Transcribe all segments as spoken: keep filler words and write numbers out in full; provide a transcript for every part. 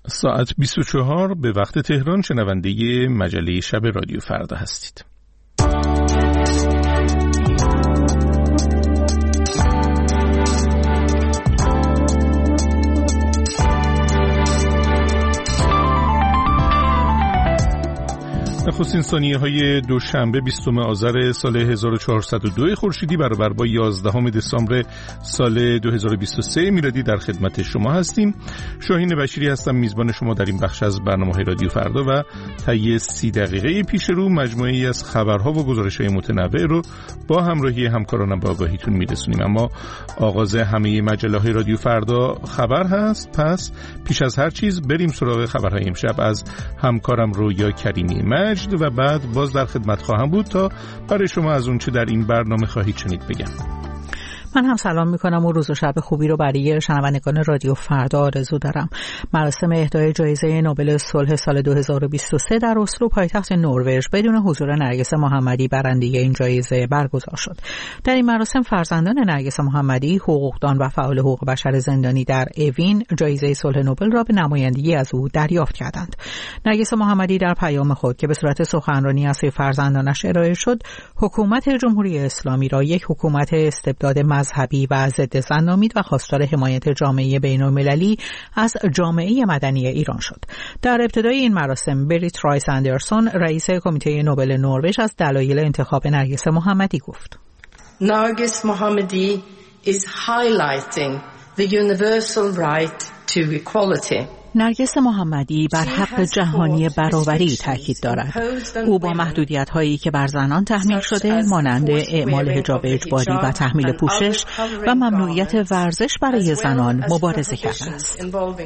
ساعت بیست و چهار به وقت تهران شنونده مجله شب رادیو فردا هستید. نخستین ثانیه های دوشنبه بیستم آذر سال هزار و چهارصد و دو خورشیدی برابر با یازدهم دسامبر سال دو هزار و بیست و سه میلادی در خدمت شما هستیم. شاهین بشیری هستم، میزبان شما در این بخش از برنامه‌های رادیو فردا و طی سی دقیقه پیش رو مجموعه‌ای از خبرها و گزارش‌های متنوع رو با همراهی همکارانم به آگاهیتون میرسونیم. اما آغاز همه مجله‌های رادیو فردا خبر هست، پس پیش از هر چیز بریم سراغ خبرهای امشب از همکارم رویا کریمی مجد و بعد باز در خدمت خواهم بود تا برای شما از اون چه در این برنامه خواهید شنید بگم. من هم سلام میکنم و روز و شب خوبی رو برای شنوندگان رادیو فردا آرزو دارم. مراسم اهدای جایزه نوبل صلح سال دو هزار و بیست و سه در اسلو پایتخت نروژ بدون حضور نرگس محمدی برنده این جایزه برگزار شد. در این مراسم فرزندان نرگس محمدی، حقوقدان و فعال حقوق بشر زندانی در اوین، جایزه صلح نوبل را به نمایندگی از او دریافت کردند. نرگس محمدی در پیام خود که به صورت سخنرانی از سوی فرزندانش ارائه شد، حکومت جمهوری اسلامی را یک حکومت استبداد مذهبی و ضد زن نامید و خواستار حمایت جامعه بین‌المللی از جامعه مدنی ایران شد. در ابتدای این مراسم بریت رایس اندرسون، رئیس کمیته نوبل نروژ، از دلایل انتخاب نرگس محمدی گفت: Nargis Mohammadi is highlighting the universal right to equality. نرگس محمدی بر حق جهانی برابری تاکید دارد. او با محدودیت‌هایی که بر زنان تحمیل شده مانند اعمال حجاب اجباری و تحمیل پوشش و ممنوعیت ورزش برای زنان مبارزه کرده است.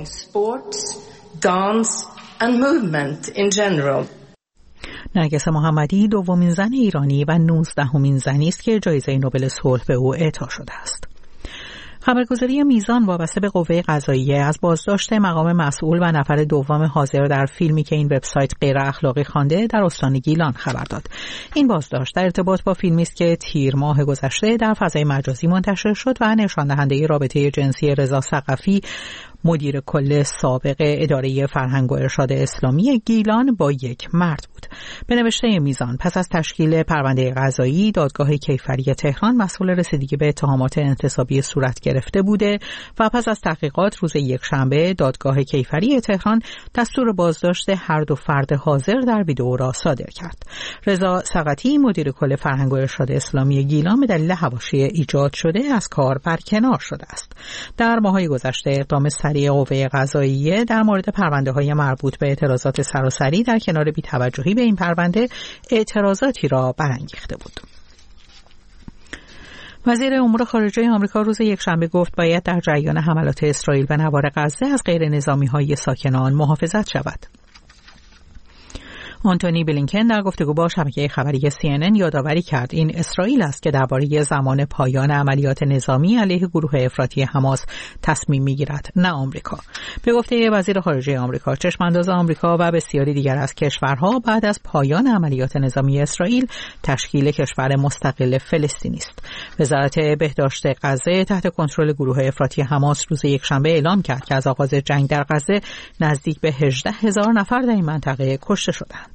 نرگس محمدی دومین زن ایرانی و نوزدهمین زنی است که جایزه نوبل صلح به او اعطا شده است. خبرگزاری میزان وابسته به قوه قضاییه از بازداشت مقام مسئول و نفر دوم حاضر در فیلمی که این وبسایت غیر اخلاقی خوانده در استان گیلان خبر داد. این بازداشت در ارتباط با فیلمی است که تیر ماه گذشته در فضای مجازی منتشر شد و نشان دهنده رابطه جنسی رضا ثقفی، مدیر کل سابق اداره فرهنگ و ارشاد اسلامی گیلان، با یک مرد بود. به نوشته میزان، پس از تشکیل پرونده قضایی، دادگاه کیفری تهران مسئول رسیدگی به اتهامات انتصابی صورت گرفته بوده و پس از تحقیقات روز یکشنبه دادگاه کیفری تهران دستور بازداشت هر دو فرد حاضر در ویدئو را صادر کرد. رضا ثقفی، مدیر کل فرهنگ و ارشاد اسلامی گیلان، به دلیل حواشی ایجاد شده از کار برکنار شده است. در ماه‌های گذشته اقدام قوه قضاییه در مورد پرونده‌های مربوط به اعتراضات سراسری در کنار بی‌توجهی به این پرونده اعتراضاتی را برانگیخته بود. وزیر امور خارجه آمریکا روز یکشنبه گفت باید در جریان حملات اسرائیل به نوار غزه از غیر نظامی‌های ساکنان محافظت شود. آنتونی بلینکن در گفتگو با شبکه خبری سی ان ان یادآوری کرد این اسرائیل است که درباره زمان پایان عملیات نظامی علیه گروه افراطی حماس تصمیم می‌گیرد، نه آمریکا. به گفته وزیر خارجه آمریکا، چشمانداز آمریکا و بسیاری دیگر از کشورها بعد از پایان عملیات نظامی اسرائیل تشکیل کشور مستقل فلسطینی است. وزارت بهداشت غزه تحت کنترل گروه افراطی حماس روز یکشنبه اعلام کرد که از آغاز جنگ در غزه نزدیک به هجده هزار نفر در این منطقه کشته شدند.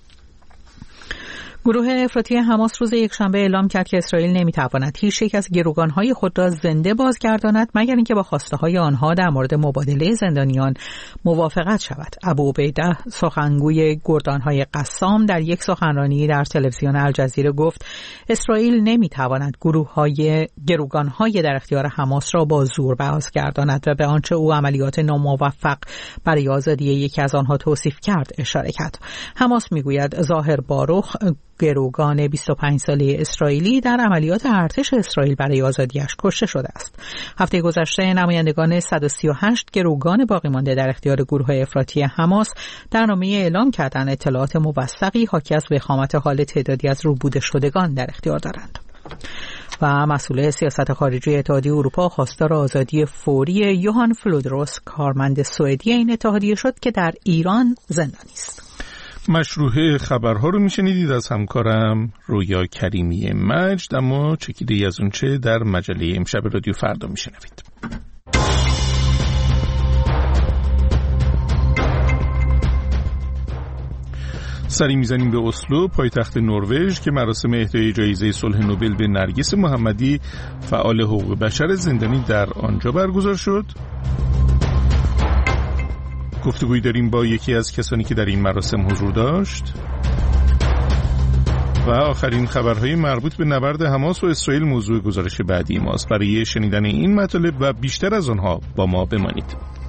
گروه افراطی حماس روز یکشنبه اعلام کرد که اسرائیل نمیتواند هیچ یک از گروگان‌های خود را زنده بازگرداند مگر اینکه با خواسته‌های آنها در مورد مبادله زندانیان موافقت شود. ابو عبیده، سخنگوی گردان‌های قسام، در یک سخنرانی در تلویزیون الجزیره گفت اسرائیل نمیتواند گروه‌های گروگان‌های در اختیار حماس را با زور بازگرداند و به آنچه او عملیات ناموفق برای آزادی یکی از آنها توصیف کرد اشاره کرد. حماس میگوید ظاهر باروخ، گروگان بیست و پنج ساله اسرائیلی، در عملیات ارتش اسرائیل برای آزادیش کشته شده است. هفته گذشته نمایندگان صد و سی و هشت گروگان باقی مانده در اختیار گروه افراطی حماس در نامه اعلام کردن اطلاعات موثقی حاکی از وخامت حال تعدادی از روبوده شدگان در اختیار دارند. و مسئول سیاست خارجی اتحادیه اروپا خواستار آزادی فوری یوهان فلودروس، کارمند سوئدی این اتحادیه شد که در ایران زندانی است. مشروع خبرها رو میشنیدید از همکارم رویا کریمی مجد، اما چکیده‌ای از اون چه در مجله امشب رادیو فردا میشنوید. سری میزنیم به اسلو، پایتخت نروژ که مراسم اهدای جایزه صلح نوبل به نرگس محمدی، فعال حقوق بشر زندانی، در آنجا برگزار شد. گفتگویی داریم با یکی از کسانی که در این مراسم حضور داشت. و آخرین خبرهای مربوط به نبرد حماس و اسرائیل موضوع گزارش بعدی ماست. برای شنیدن این مطالب و بیشتر از آنها با ما بمانید.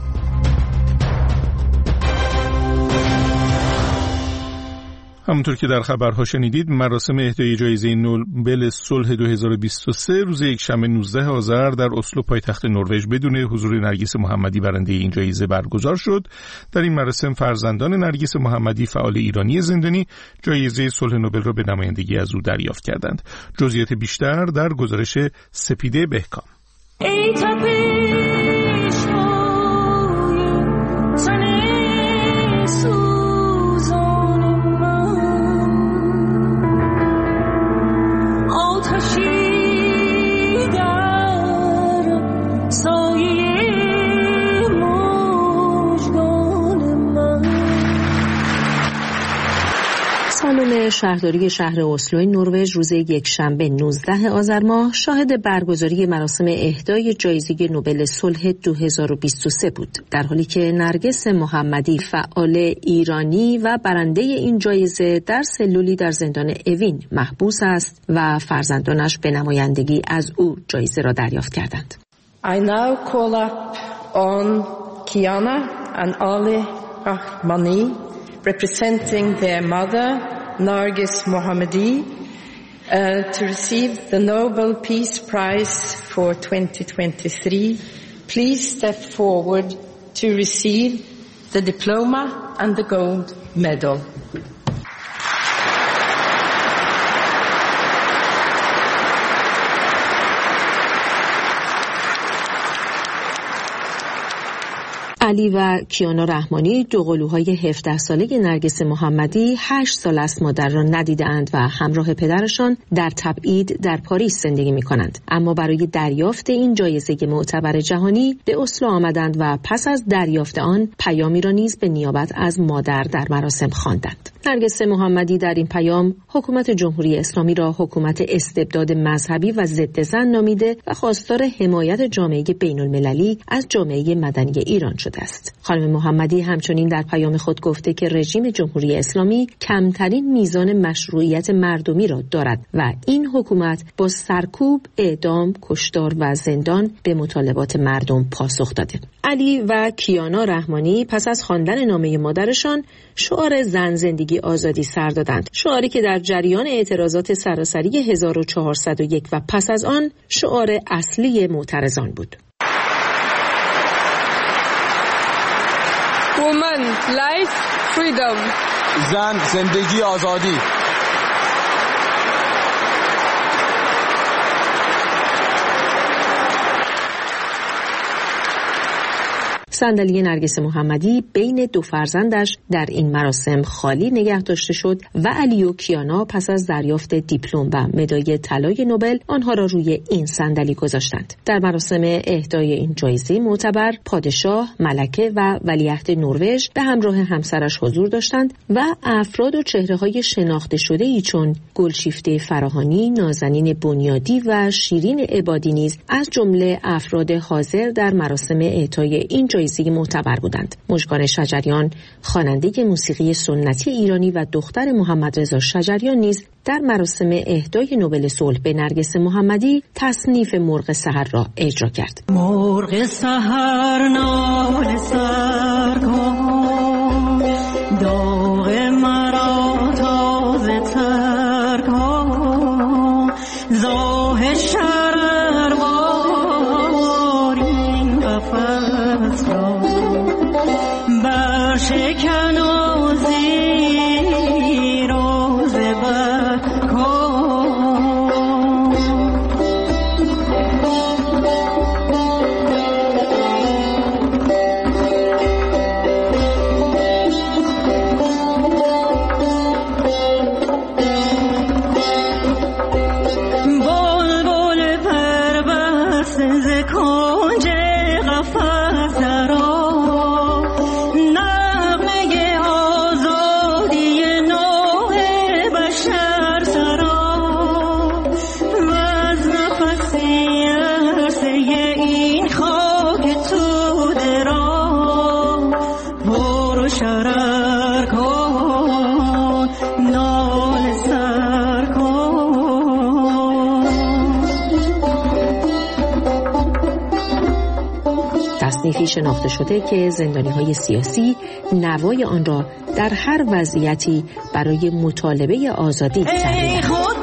همونطور که در خبرها شنیدید، مراسم اهدای جایزه نوبل صلح دو هزار و بیست و سه روز یکشنبه نوزدهم آذر در اسلو پایتخت نروژ بدون حضور نرگس محمدی برنده این جایزه برگزار شد. در این مراسم فرزندان نرگس محمدی، فعال ایرانی زندانی، جایزه صلح نوبل را به نمایندگی از او دریافت کردند. جزئیات بیشتر در گزارش سپیده بهکام. سالن شهرداری شهر اسلو نروژ روز یکشنبه نوزدهم آذر ماه شاهد برگزاری مراسم اهدای جایزه نوبل صلح دو هزار و بیست و سه بود، در حالی که نرگس محمدی، فعال ایرانی و برنده این جایزه، در سلولی در زندان اوین محبوس است و فرزندانش به نمایندگی از او جایزه را دریافت کردند. I now call up on Kiana and Ali Rahmani, representing their mother, Nargis Mohammadi, uh, to receive the Nobel Peace Prize for twenty twenty-three. Please step forward to receive the diploma and the gold medal. علی و کیانا رحمانی، دو قلوهای هفده ساله نرگس محمدی، هشت سال است مادر را ندیدند و همراه پدرشان در تبعید در پاریس زندگی می کنند. اما برای دریافت این جایزه معتبر جهانی به اسلو آمدند و پس از دریافت آن پیامی را نیز به نیابت از مادر در مراسم خواندند. نرگس محمدی در این پیام حکومت جمهوری اسلامی را حکومت استبداد مذهبی و ضد زن نامیده و خواستار حمایت جامعه بین المللی از جامعه مدنی ایران شده است. خانم محمدی همچنین در پیام خود گفته که رژیم جمهوری اسلامی کمترین میزان مشروعیت مردمی را دارد و این حکومت با سرکوب، اعدام، کشتار و زندان به مطالبات مردم پاسخ داده. علی و کیانا رحمانی پس از خواندن نامه مادرشان شعار زن زندگی آزادی سر دادند، شعاری که در جریان اعتراضات سراسری هزار و چهارصد و یک و پس از آن شعار اصلی معترضان بود. Woman, life, freedom. زن، زندگی، آزادی. صندلی نرگس محمدی بین دو فرزندش در این مراسم خالی نگه داشته شد و علی و کیانا پس از دریافت دیپلم و مدال طلای نوبل آنها را روی این صندلی گذاشتند. در مراسم اهدای این جایزه معتبر پادشاه، ملکه و ولیعهد نروژ به همراه همسرش حضور داشتند و افراد و چهره‌های شناخته شده‌ای چون گلشیفته فراهانی، نازنین بنیادی و شیرین عبادی نیز از جمله افراد حاضر در مراسم اهدای این جایزه معتبر بودند. مژگان شجریان، خواننده موسیقی سنتی ایرانی و دختر محمد رضا شجریان نیز در مراسم اهدای نوبل صلح به نرگس محمدی تصنیف مرغ سحر را اجرا کرد. مرغ سحر نال سر کن، داغ مرا تازه تر کن، زاه شرر وارین قفس را برشکن و زیر و زبر کنج قفس را نغمه شرر کن نال سر کن. تصنیفی شناخته شده که زندانی‌های سیاسی نوای آن را در هر وضعیتی برای مطالبه آزادی تحریک کردند.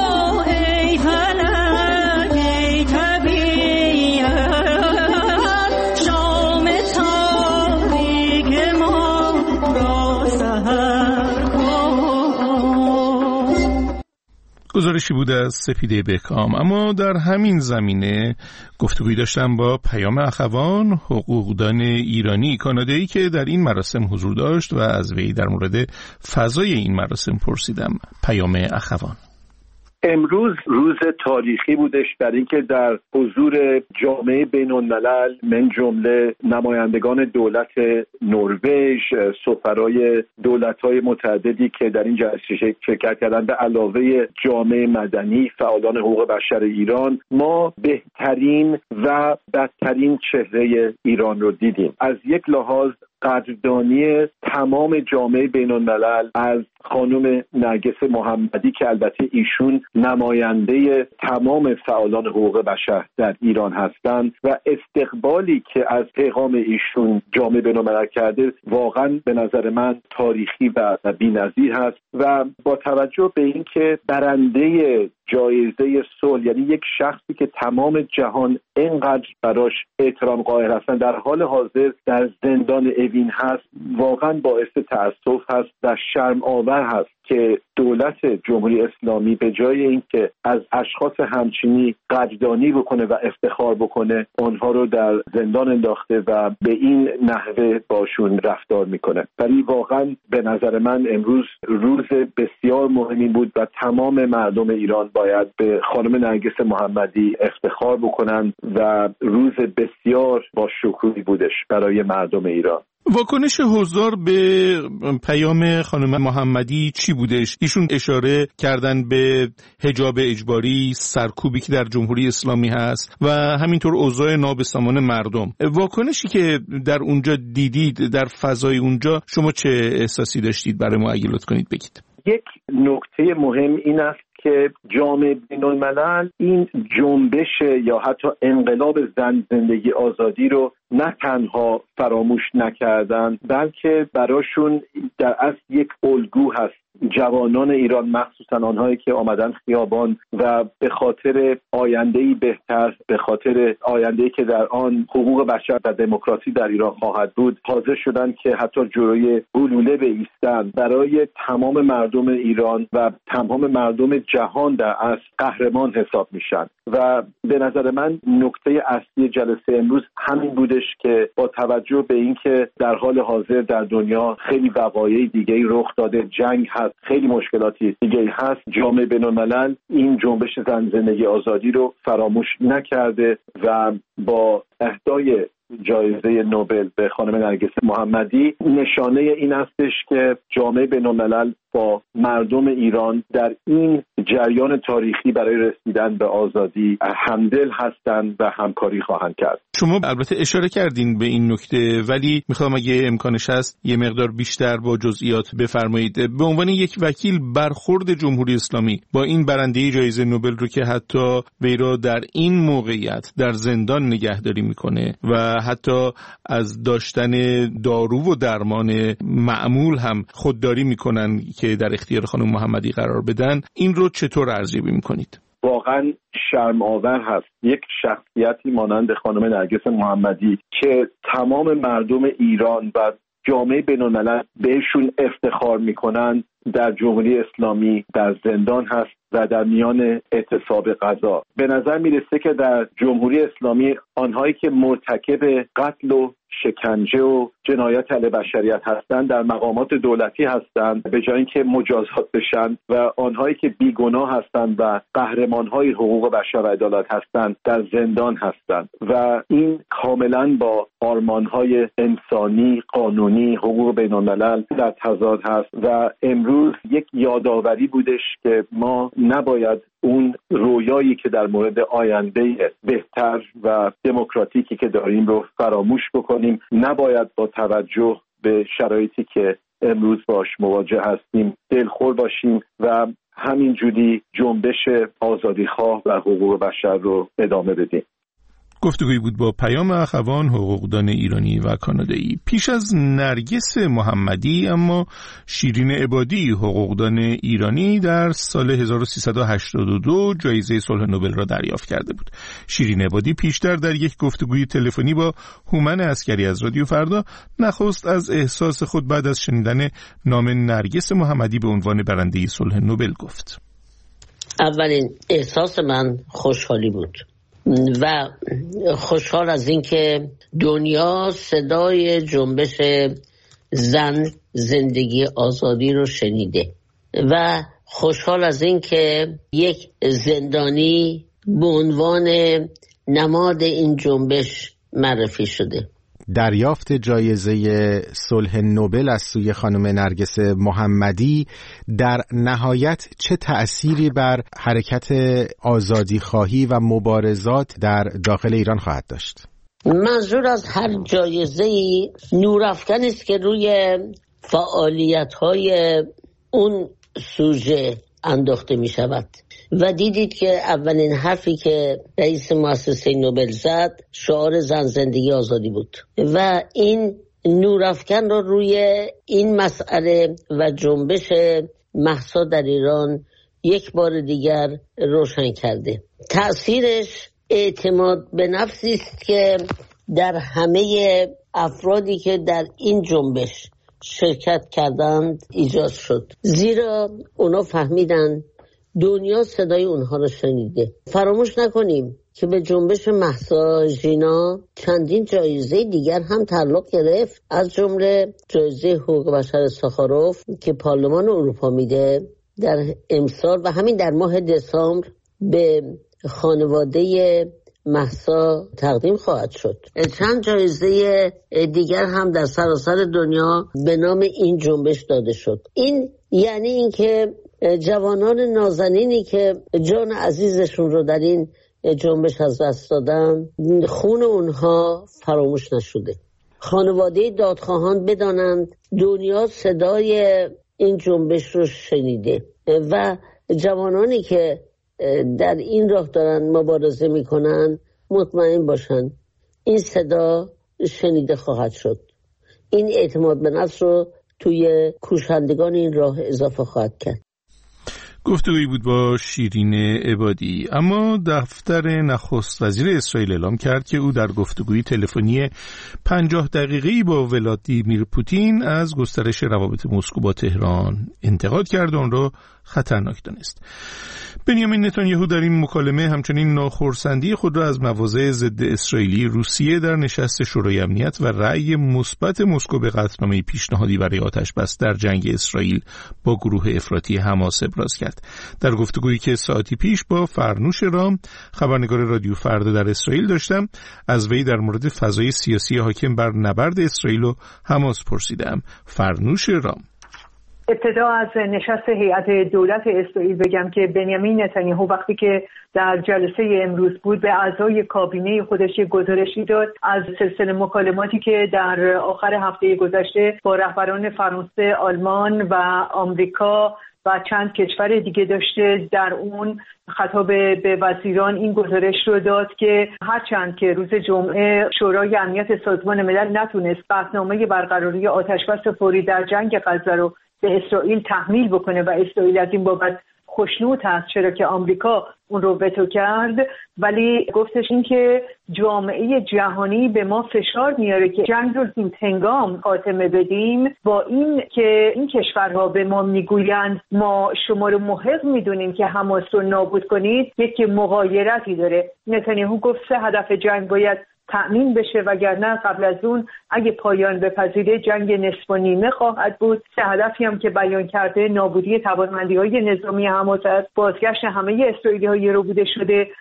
گزارشی بود از سپیده بهکام. اما در همین زمینه گفتگویی داشتم با پیام اخوان، حقوقدان ایرانی کانادایی که در این مراسم حضور داشت و از وی در مورد فضای این مراسم پرسیدم. پیام اخوان: امروز روز تاریخی بودش در اینکه در حضور جامعه بین‌الملل من جمله نمایندگان دولت نروژ، سفرای دولت‌های متعددی که در این جلسه شرکت کردند، به علاوه جامعه مدنی، فعالان حقوق بشر ایران، ما بهترین و بدترین چهره ایران رو دیدیم. از یک لحاظ قدردانی تمام جامعه بین‌الملل از خانم نرگس محمدی که البته ایشون نماینده تمام فعالان حقوق بشر در ایران هستند و استقبالی که از پیغام ایشون جامعه بین‌الملل کرده واقعا به نظر من تاریخی و بی‌نظیر هست و با توجه به اینکه برنده جایزه صلح، یعنی یک شخصی که تمام جهان اینقدر براش احترام قائل هستن، در حال حاضر در زندان اوین هست، واقعا باعث تأسف هست و شرم آور هست که دولت جمهوری اسلامی به جای اینکه از اشخاص همچینی قدردانی بکنه و افتخار بکنه، آنها رو در زندان انداخته و به این نحوه باشون رفتار میکنه. ولی واقعا به نظر من امروز روز بسیار مهمی بود و تمام مردم ایران باید به خانم نرگس محمدی افتخار بکنن و روز بسیار با شکوهی بودش برای مردم ایران. واکنش حضار به پیام خانم محمدی چی بودش؟ ایشون اشاره کردن به حجاب اجباری، سرکوبی که در جمهوری اسلامی هست و همینطور اوضاع نابسامان مردم. واکنشی که در اونجا دیدید، در فضای اونجا، شما چه احساسی داشتید؟ برای ما اگه لطف کنید بگید. یک نکته مهم این است که جامعه بین‌الملل این جنبش یا حتی انقلاب زن زندگی آزادی رو نه تنها فراموش نکردن، بلکه براشون در اصل یک الگو هست. جوانان ایران، مخصوصا آنهایی که آمدن خیابان و به خاطر آینده‌ای بهتر، به خاطر آینده‌ای که در آن حقوق بشر و دموکراسی در ایران خواهد بود، حاضر شدن که حتی جلوی گلوله بایستند، برای تمام مردم ایران و تمام مردم جهان در اصل قهرمان حساب میشن. و به نظر من نکته اصلی جلسه امروز همین بودش که با توجه به اینکه در حال حاضر در دنیا خیلی وقایع دیگه‌ای رخ داده، جنگ هست، خیلی مشکلاتی دیگه‌ای هست، جامعه بین‌الملل این جنبش زن زندگی آزادی رو فراموش نکرده و با اهدای جایزه نوبل به خانم نرگس محمدی نشانه این استش که جامعه بین‌الملل با مردم ایران در این جریان تاریخی برای رسیدن به آزادی همدل هستند و همکاری خواهند کرد. شما البته اشاره کردین به این نکته، ولی میخوام اگه امکانش هست یه مقدار بیشتر با جزئیات بفرمایید. به عنوان یک وکیل برخورد جمهوری اسلامی با این برنده جایزه نوبل رو که حتی وی را در این موقعیت در زندان نگهداری میکنه و حتی از داشتن دارو و درمان معمول هم خودداری میکنن که در اختیار خانم محمدی قرار بدن، این رو چطور ارزیابی میکنید؟ واقعا شرم آور هست یک شخصیتی مانند خانم نرگس محمدی که تمام مردم ایران و جامعه بین‌الملل بهشون افتخار میکنن، در جمهوری اسلامی در زندان هست و در میان اعتصاب قضا. به نظر میرسه که در جمهوری اسلامی آنهایی که مرتکب قتل و شکنجه و جنایت علیه بشریت هستند در مقامات دولتی هستند به جای اینکه مجازات بشن، و آنهایی که بیگناه هستند و قهرمانهای حقوق بشر و عدالت هستند در زندان هستند و این کاملا با آرمانهای انسانی، قانونی، حقوق بین‌الملل در تضاد هست و امروز یک یادآوری بودش که ما نباید اون رویایی که در مورد آینده بهتر و دموکراتیکی که داریم رو فراموش بکنیم. نباید با توجه به شرایطی که امروز باش مواجه هستیم دلخور باشیم و همینجوری جنبش آزادیخواه و حقوق بشر رو ادامه بدیم. گفتگویی بود با پیام اخوان، حقوقدان ایرانی و کانادایی. پیش از نرگس محمدی اما شیرین عبادی، حقوقدان ایرانی، در سال هزار و سیصد و هشتاد و دو جایزه صلح نوبل را دریافت کرده بود. شیرین عبادی پیشتر در یک گفتگوی تلفنی با هومن عسکری از رادیو فردا نخست از احساس خود بعد از شنیدن نام نرگس محمدی به عنوان برنده صلح نوبل گفت. اولین احساس من خوشحالی بود و خوشحال از این که دنیا صدای جنبش زن زندگی آزادی رو شنیده و خوشحال از این که یک زندانی به عنوان نماد این جنبش معرفی شده. دریافت جایزه صلح نوبل از سوی خانم نرگس محمدی در نهایت چه تأثیری بر حرکت آزادیخواهی و مبارزات در داخل ایران خواهد داشت؟ منظور از هر جایزه‌ای نورافکنی است که روی فعالیت‌های اون سوژه انداخته می شود و دیدید که اولین حرفی که رئیس مؤسسه نوبل زد شعار زن زندگی آزادی بود و این نورافکن رو روی این مسئله و جنبش مهسا در ایران یک بار دیگر روشن کرده. تأثیرش اعتماد به نفسی است که در همه افرادی که در این جنبش شرکت کردند ایجاد شد، زیرا اونا فهمیدن دنیا صدای اونها رو شنیده. فراموش نکنیم که به جنبش مهسا ژینا چندین جایزه دیگر هم تعلق گرفت، از جمله جایزه حقوق بشر ساخاروف که پارلمان اروپا میده در امسال و همین در ماه دسامبر به خانواده مهسا تقدیم خواهد شد. چند جایزه دیگر هم در سراسر دنیا به نام این جنبش داده شد. این یعنی این که جوانان نازنینی که جان عزیزشون رو در این جنبش از دست دادن، خون اونها فراموش نشده. خانواده دادخواهان بدانند دنیا صدای این جنبش رو شنیده و جوانانی که در این راه دارن مبارزه میکنن مطمئن باشن این صدا شنیده خواهد شد. این اعتماد به نفس رو توی کوشندگان این راه اضافه خواهد کرد. گفتگویی بود با شیرین عبادی. اما دفتر نخست وزیر اسرائیل اعلام کرد که او در گفتگوی تلفنی پنجاه دقیقه‌ای با ولادیمیر پوتین از گسترش روابط مسکو با تهران انتقاد کرد و آن را خطرناک دانست. بنیامین نتانیاهو در این مکالمه همچنین ناخرسندی خود را از مواضع ضد اسرائیلی روسیه در نشست شورای امنیت و رأی مثبت مسکو به قطعنامه پیشنهادی برای آتش‌بس در جنگ اسرائیل با گروه افراطی حماس ابراز کرد. در گفتگویی که ساعتی پیش با فرنوش رام، خبرنگار رادیو فردا در اسرائیل داشتم، از وی در مورد فضای سیاسی حاکم بر نبرد اسرائیل و حماس پرسیدم. فرنوش رام: ابتدا از نشست هیئت دولت اسرائیل بگم که بنیامین نتانیاهو وقتی که در جلسه امروز بود به اعضای کابینه خودش گزارشی داد از سلسله مکالماتی که در آخر هفته گذشته با رهبران فرانسه، آلمان و آمریکا و چند کشور دیگه داشته. در اون خطاب به وزیران این گزارش رو داد که هرچند که روز جمعه شورای امنیت سازمان ملل نتونست قطعنامه برقراری آتش‌بس فوری در جنگ غزه رو به اسرائیل تحمیل بکنه و اسرائیل از این بابت خوشنود هست چرا که آمریکا اون رو وتو کرد، ولی گفتش این که جامعه جهانی به ما فشار میاره که جنگ رو زود هنگام خاتمه بدیم، با این که این کشورها به ما میگویند ما شما رو محق میدونیم که حماس رو نابود کنید، یک مغایرتی داره. نتانیاهو گفت سه هدف جنگ باید تأمین بشه، وگرنه قبل از اون اگه پایان بپذیره جنگ نصف و نیمه خواهد بود. سه هدفی هم که بیان کرده نابودی توانمندی‌های نظامی حماس است، بازگشت همه اسرائیلی‌های ربوده شده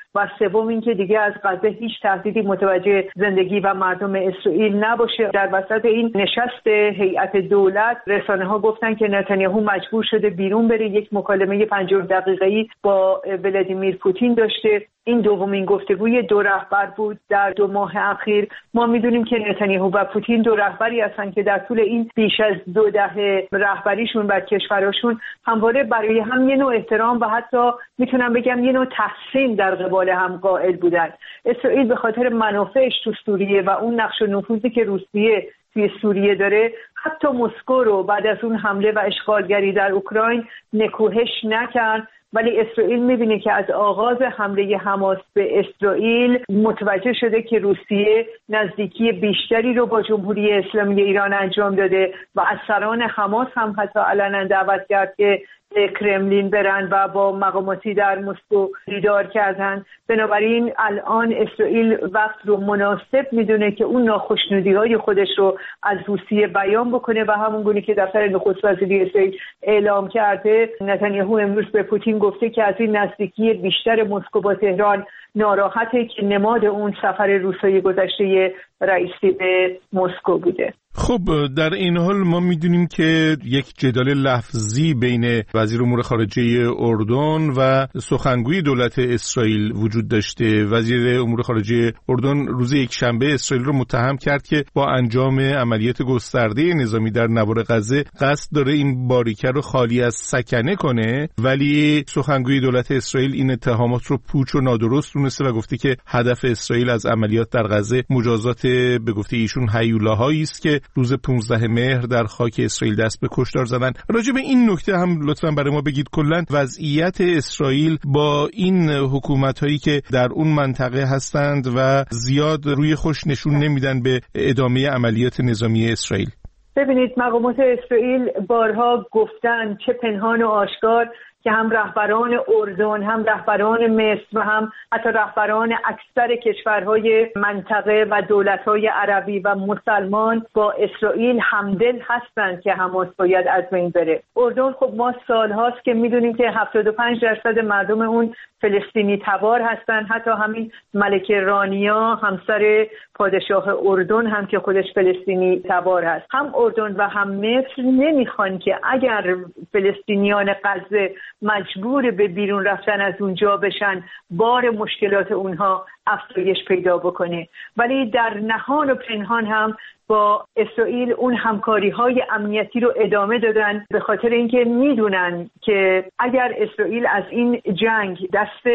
و سوم اینکه دیگه از غزه هیچ تهدیدی متوجه زندگی و مردم اسرائیل نباشه. در وسط این نشست هیئت دولت رسانه‌ها گفتن که نتانیاهو مجبور شده بیرون بره، یک مکالمه پنجاه دقیقه‌ای با ولادیمیر پوتین داشته. این دومین گفتگوی دو رهبر بود در دو ماه اخیر. ما میدونیم که نتانیاهو و پوتین دو رهبری هستن که در طول این بیش از دو دهه رهبریشون و کشورشون همواره برای هم یه نوع احترام و حتی میتونم بگم یه نوع تحسین در قبال هم قائل بودن. اسرائیل به خاطر منافعش تو سوریه و اون نقش و نفوذی که روسیه توی سوریه داره، حتی مسکو رو بعد از اون حمله و اشغالگری در اوکراین نکوهش نکرد. ولی اسرائیل میبینه که از آغاز حمله حماس به اسرائیل متوجه شده که روسیه نزدیکی بیشتری رو با جمهوری اسلامی ایران انجام داده و از سران حماس هم حتی علنا دعوت کرد که کرملین برن و با مقاماتی در مسکو دیدار کردن. بنابراین الان اسرائیل وقت رو مناسب میدونه که اون ناخشنودی‌های خودش رو از روسیه بیان بکنه و همون گونه که دفتر نخست وزیری اسرائیل اعلام کرده، نتانیاهو امروز به پوتین گفته که از این نزدیکی بیشتر مسکو با تهران ناراحته که نماد اون سفر روسیه گذشته رئیسی به مسکو بوده. خب در این حال ما میدونیم که یک جدال لفظی بین وزیر امور خارجه اردن و سخنگوی دولت اسرائیل وجود داشته. وزیر امور خارجه اردن روز یکشنبه اسرائیل رو متهم کرد که با انجام عملیات گسترده نظامی در نوار غزه قصد داره این باریکه رو خالی از سکنه کنه، ولی سخنگوی دولت اسرائیل این اتهامات رو پوچ و نادرست دونسته و گفته که هدف اسرائیل از عملیات در غزه مجازات به گفته ایشون هیولاهایی است که روز پانزدهم مهر در خاک اسرائیل دست به کشتار زدن. راجع به این نکته هم لطفاً برای ما بگید کلاً وضعیت اسرائیل با این حکومت‌هایی که در اون منطقه هستند و زیاد روی خوش نشون نمیدن به ادامه عملیات نظامی اسرائیل. ببینید مقامات اسرائیل بارها گفتن چه پنهان و آشکار که هم رهبران اردن، هم رهبران مصر و هم حتی رهبران اکثر کشورهای منطقه و دولت‌های عربی و مسلمان با اسرائیل همدل هستند که حماس باید از بین بره. اردن خب ما سال‌هاست که می‌دونیم که هفتاد و پنج درصد مردم اون فلسطینی تبار هستن. حتی همین ملکه رانیا همسر پادشاه اردن هم که خودش فلسطینی تبار هست. هم اردن و هم مصر نمیخوان که اگر فلسطینیان غزه مجبور به بیرون رفتن از اونجا بشن بار مشکلات اونها افزایش پیدا بکنه. ولی در نهان و پنهان هم با اسرائیل اون همکاری‌های امنیتی رو ادامه دادن، به خاطر اینکه میدونن که اگر اسرائیل از این جنگ دست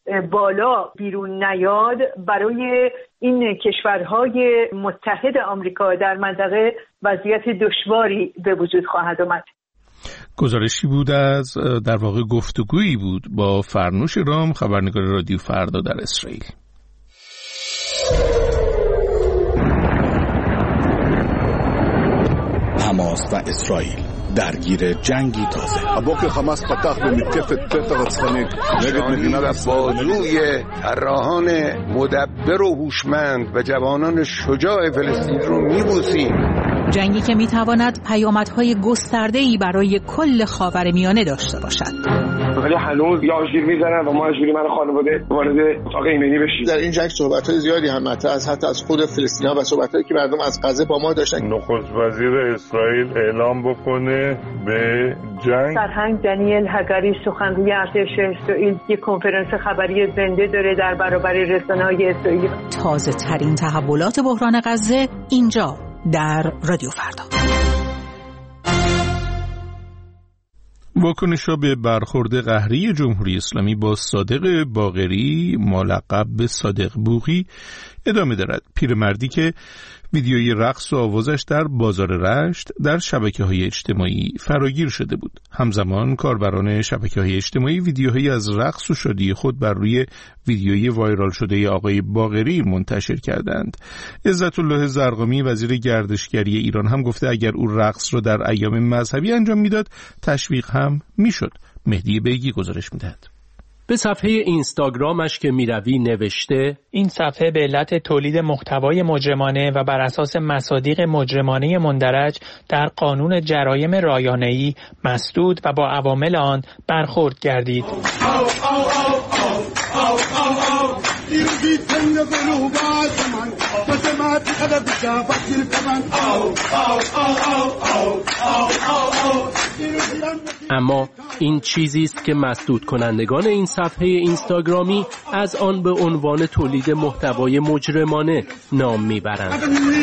بالا بیرون نیاد، برای این کشورهای متحد آمریکا در منطقه وضعیت دشواری به وجود خواهد آمد. گزارشی بود از در واقع گفتگویی بود با فرنوش رام، خبرنگار رادیو فردا در اسرائیل. حماس و اسرائیل درگیر جنگی تازه. הבוקר חמאס פתח במתקפת פתע רצחנית נגד מדינת ישראל. بازوی طراحان مدبر و هوشمند و جوانان شجاع فلسطین رو می‌بوسیم. جنگی که می‌تواند پیامدهای گسترده‌ای برای کل خاورمیانه داشته باشد. ولی هنوز یا آژیر میزنن و ما اجبوری من خانواده وارد اتاق ایمنی بشیم. در این جنگ صحبت‌های زیادی هم مطرح از حتی از خود فلسطینی‌ها و صحبت‌هایی که مردم از غزه با ما داشتن. نخست وزیر اسرائیل اعلام بکنه به جنگ. سرهنگ دانیل هگاری سخنگوی ارتش اسرائیل یک کنفرانس خبری زنده داره در برابر رسانه‌های اسرائیل. تازه ترین تحولات بحران غزه اینجا در رادیو فردا. واکنش‌ها به برخورد قهری جمهوری اسلامی با صادق باقری ملقب به صادق بوقی ادامه دارد. پیرمردی که ویدیوی رقص و آوازش در بازار رشت در شبکه‌های اجتماعی فراگیر شده بود. همزمان کاربران شبکه‌های اجتماعی ویدیوهایی از رقص و شادی خود بر روی ویدیوی وایرال شده آقای باقری منتشر کردند. عزت الله زرقامی وزیر گردشگری ایران هم گفته اگر او رقص را در ایام مذهبی انجام میداد تشویق هم میشد. مهدی بیگی گزارش میدهد. به صفحه اینستاگرامش که میروی نوشته این صفحه به علت تولید محتوای مجرمانه و بر اساس مصادیق مجرمانه مندرج در قانون جرایم رایانه‌ای مسدود و با عوامل آن برخورد گردید. اما این چیزی است که مسدود کنندگان این صفحه اینستاگرامی از آن به عنوان تولید محتوای مجرمانه نام میبرند.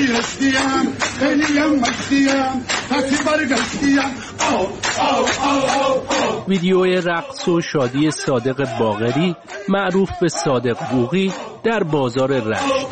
ویدیوی رقص و شادی صادق باقری معروف به صادق بوقی در بازار رشت،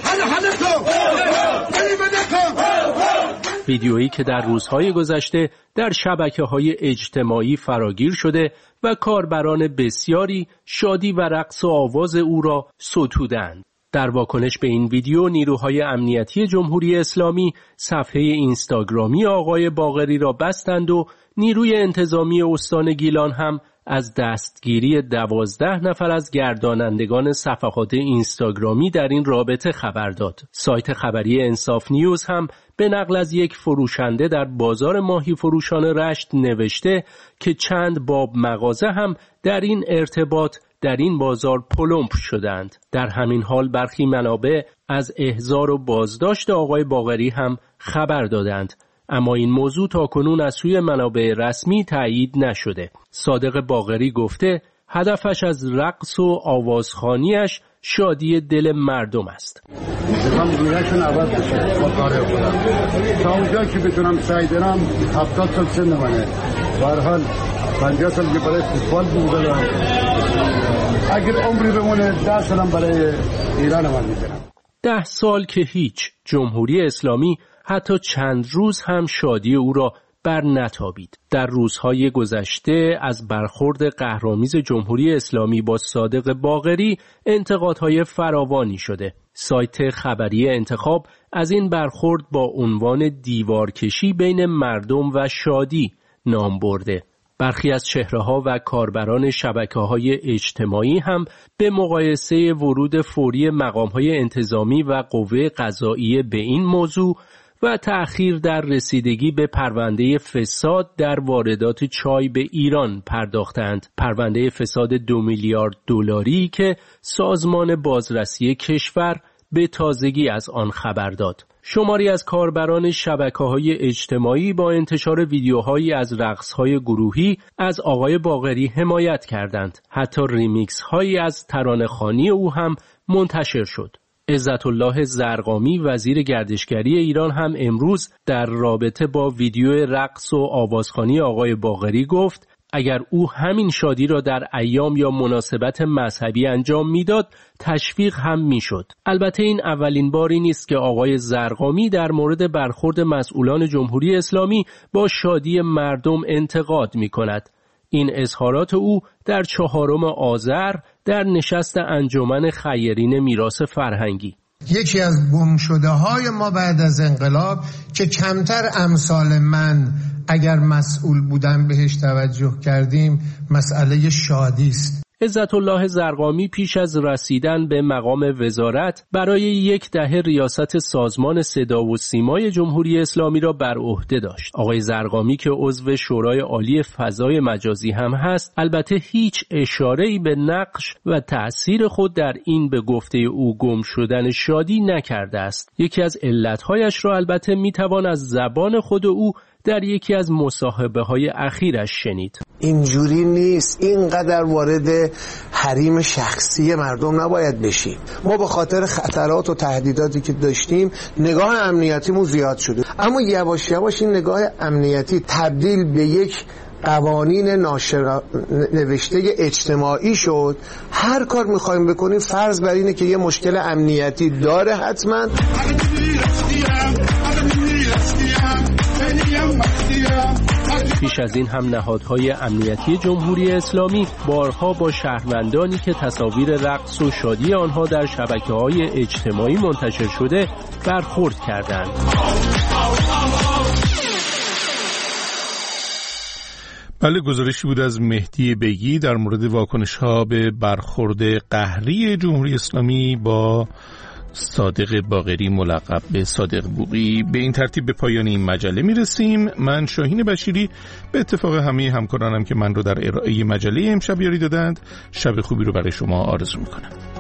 ویدیویی که در روزهای گذشته در شبکه‌های اجتماعی فراگیر شده و کاربران بسیاری شادی و رقص و آواز او را ستودند. در واکنش به این ویدیو نیروهای امنیتی جمهوری اسلامی صفحه اینستاگرامی آقای باقری را بستند و نیروی انتظامی استان گیلان هم از دستگیری دوازده نفر از گردانندگان صفحات اینستاگرامی در این رابطه خبر داد. سایت خبری انصاف نیوز هم به نقل از یک فروشنده در بازار ماهی فروشان رشت نوشته که چند باب مغازه هم در این ارتباط در این بازار پلمپ شدند. در همین حال برخی منابع از احضار و بازداشت آقای باقری هم خبر دادند، اما این موضوع تاکنون از سوی منابع رسمی تایید نشده. صادق باقری گفته هدفش از رقص و آوازخوانیش شادی دل مردم است. من دیگهشون عوض بشه با کار خودم تا اونجا که بتونم سعی دارم. هفتاد سال سن منه، به هر حال پنجاه سال که برای فوتبال بودم، اگر عمری بمونه ده سالم برای ایران من میذارم. ده سال که هیچ. جمهوری اسلامی حتی چند روز هم شادی او را بر نتابید. در روزهای گذشته از برخورد قهرآمیز جمهوری اسلامی با صادق باقری انتقادهای فراوانی شده. سایت خبری انتخاب از این برخورد با عنوان دیوارکشی بین مردم و شادی نام برده. برخی از چهره‌ها و کاربران شبکه‌های اجتماعی هم به مقایسه ورود فوری مقام‌های انتظامی و قوه قضاییه به این موضوع و تأخیر در رسیدگی به پرونده فساد در واردات چای به ایران پرداختند. پرونده فساد دو میلیارد دلاری که سازمان بازرسی کشور به تازگی از آن خبر داد. شماری از کاربران شبکه‌های اجتماعی با انتشار ویدیوهایی از رقص‌های گروهی از آقای باقری حمایت کردند. حتی ریمیکس‌هایی از ترانه‌خوانی او هم منتشر شد. عزت الله زرقامی وزیر گردشگری ایران هم امروز در رابطه با ویدیو رقص و آوازخوانی آقای باقری گفت اگر او همین شادی را در ایام یا مناسبت مذهبی انجام میداد تشویق هم میشد. البته این اولین باری نیست که آقای زرقامی در مورد برخورد مسئولان جمهوری اسلامی با شادی مردم انتقاد میکند. این اظهارات او در چهارم آذر در نشست انجمن خیرین میراث فرهنگی. یکی از گمشده‌های ما بعد از انقلاب که کمتر امثال من اگر مسئول بودن بهش توجه کردیم مسئله شادی است. عزت الله زرقامی پیش از رسیدن به مقام وزارت برای یک دهه ریاست سازمان صدا و سیمای جمهوری اسلامی را بر عهده داشت. آقای زرقامی که عضو شورای عالی فضای مجازی هم هست، البته هیچ اشاره‌ای به نقش و تأثیر خود در این به گفته او گم شدن شادی نکرده است. یکی از علتهایش را البته میتوان از زبان خود او در یکی از مصاحبه‌های اخیرش شنید. اینجوری نیست، اینقدر وارد حریم شخصی مردم نباید بشیم. ما به خاطر خطرات و تهدیداتی که داشتیم نگاه امنیتیمون زیاد شده، اما یواش یواش این نگاه امنیتی تبدیل به یک قوانین ناشر نوشته اجتماعی شد. هر کار میخوایم بکنیم فرض بر اینه که یه مشکل امنیتی داره حتما. پیش از این هم نهادهای امنیتی جمهوری اسلامی بارها با شهروندانی که تصاویر رقص و شادی آنها در شبکه‌های اجتماعی منتشر شده برخورد کردند. بله، گزارشی بود از مهدی بگی در مورد واکنش‌ها به برخورد قهری جمهوری اسلامی با صادق باقری ملقب به صادق بوقی. به این ترتیب به پایان این مجله میرسیم. من شاهین بشیری به اتفاق همه همکارانم که من رو در ارائه مجله امشب یاری دادند شب خوبی رو برای شما آرزو میکنم.